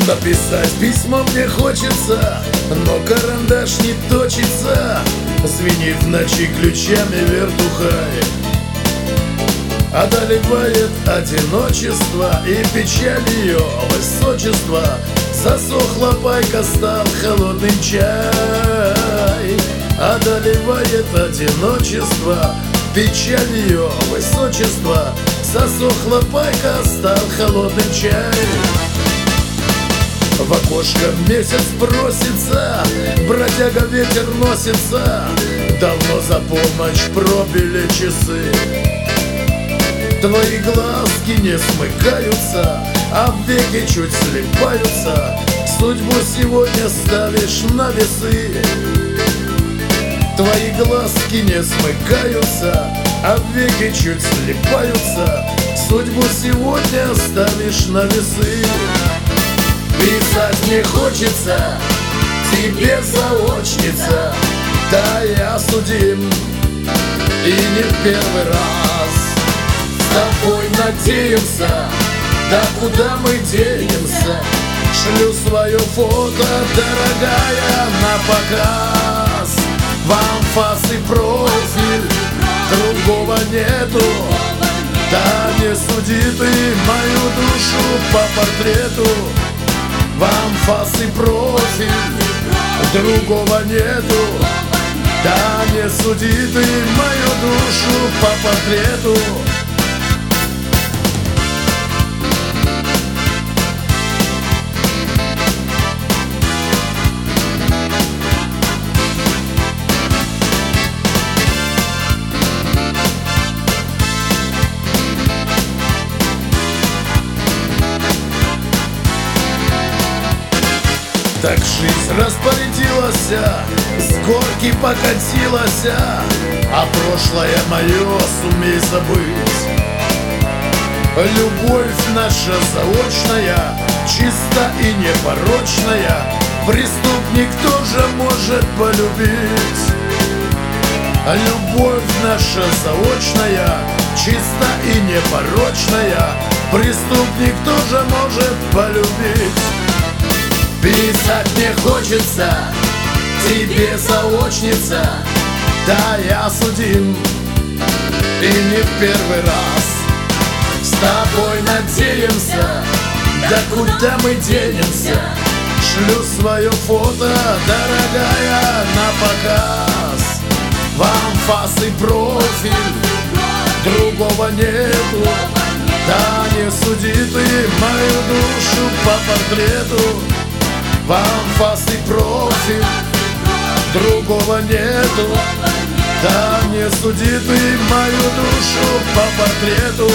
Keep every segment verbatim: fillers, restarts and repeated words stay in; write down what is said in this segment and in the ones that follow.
Написать письмо мне хочется, но карандаш не точится. Звенит в ночи ключами вертухай. Одолевает одиночество и печаль ее высочества. Засохла пайка, стал холодный чай. Одолевает одиночество, печаль ее высочества. Засохла пайка, стал холодный чай. В окошко месяц просится, бродяга ветер носится. Давно за полночь пробили часы. Твои глазки не смыкаются, а веки чуть слипаются. Судьбу сегодня ставишь на весы. Твои глазки не смыкаются, а веки чуть слипаются. Судьбу сегодня ставишь на весы. Писать мне хочется, тебе заочница. Да, я судим, и не в первый раз. С тобой надеемся, да куда мы денемся? Шлю свое фото, дорогая, на показ. Вам фас и профиль, другого нету. Да не суди ты мою душу по портрету. Вам фас и профиль, другого нету. Да не суди ты мою душу по портрету. Так жизнь распорядилась, с горки покатилась, а прошлое мое сумей забыть. Любовь наша заочная, чиста и непорочная. Преступник тоже может полюбить. Любовь наша заочная, чиста и непорочная. Преступник тоже может полюбить. Писать мне хочется, тебе заочница. Да, я судим, и не в первый раз. С тобой надеемся, да куда мы денемся? Шлю свое фото, дорогая, на показ. Вам фас и профиль, другого нету. Да не суди ты мою душу по портрету. Вам фас и профиль, другого нету. Да не суди ты мою душу по портрету.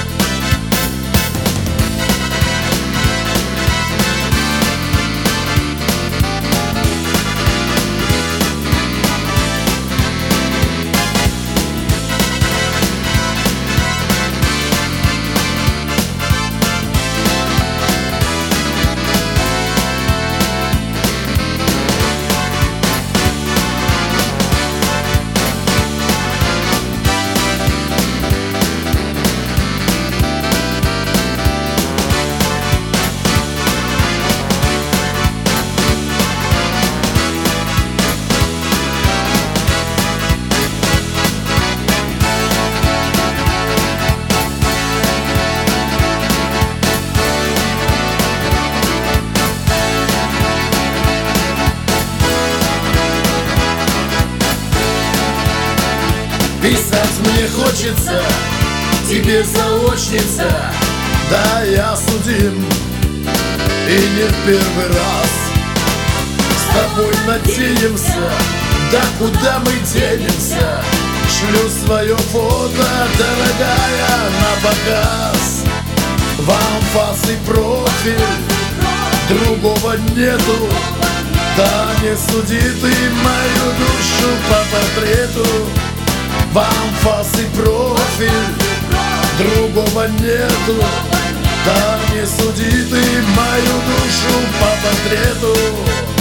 Писать мне хочется, тебе заочница. Да, я судим, и не в первый раз. С тобой надеемся, да куда мы денемся? Шлю свое фото, дорогая, на показ. Вам фас и профиль, другого нету. Да не суди ты мою душу по портрету. Вам фас и профиль, другого нету. Да не суди ты мою душу по портрету.